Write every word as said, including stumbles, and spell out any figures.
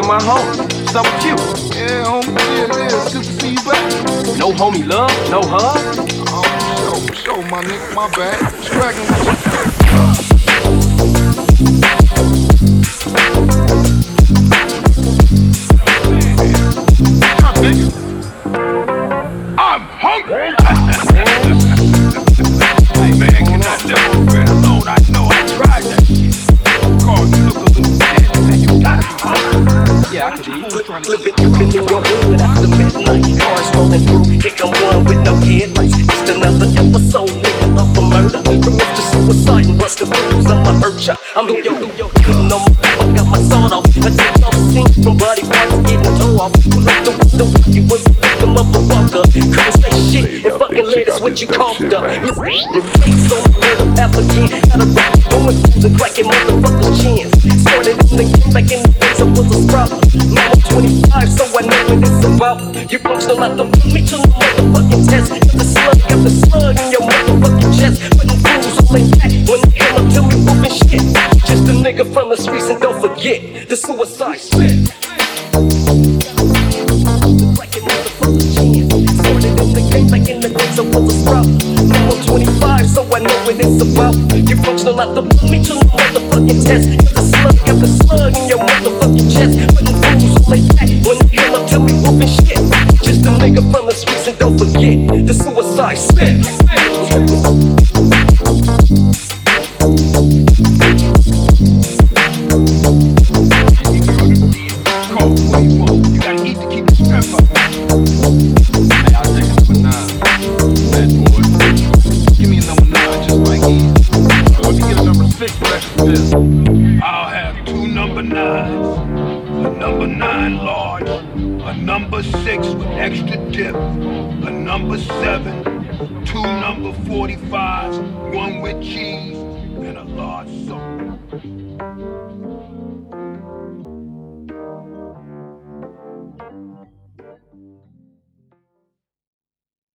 nigga, my home. What's up with you? Yeah, homie, yeah, yeah, it's good to see you back. No homie love, no hug. Oh, for sure, for sure, my nigga, my bad. What's cracking with you? Come, nigga. I'm hungry. Hey, man, can I never bread alone? I know I tried that shit. Carl, you look a little dead, man. You gotta be hungry. Yeah, I could eat. Flippin' in your hood after midnight. Cars rolling through, here come one with no headlights. Just another episode, nigga, of a murder. From Mister Suicide and Busta Rhymes, I'ma hurt ya. I'm yo, yo, yo, couldn't know my I got my sword off. I take off the scene from body parts getting tore off. Pull up the window, you was a victim of a walker. Couldn't say shit and fucking let us what you coughed up. Your face on the little applicant. Got a rock going through the cracking motherfucker's chins. Started in the game back in the days I was a sprout. Now I'm twenty-five, so I know what it's about. You punks don't have to put me to the motherfucking test. Got the slug, got the slug in your motherfucking chest. Putting fools all in back when they come up to me whooping shit. Just a nigga from the streets and don't forget the suicide shit. Started in the game back in the days I was a sprout. Now I'm twenty-five, so I know what it's about. You punks don't have to put me to the motherfucking test. Got the slug, got the slug in your motherfucking chest. Putting fools all in back when they come up to me whooping shit. Just a nigga from the streets and don't forget the suicide spit. You gotta eat to keep the strength up. Hey, I'll take a number nine. Bad boy. Give me a number nine just like he. Let me get a number six for extra this. I'll have two number nines. A number nine large. A number six with extra dip. A number seven. Two number forty-fives. One with cheese. And a large soda.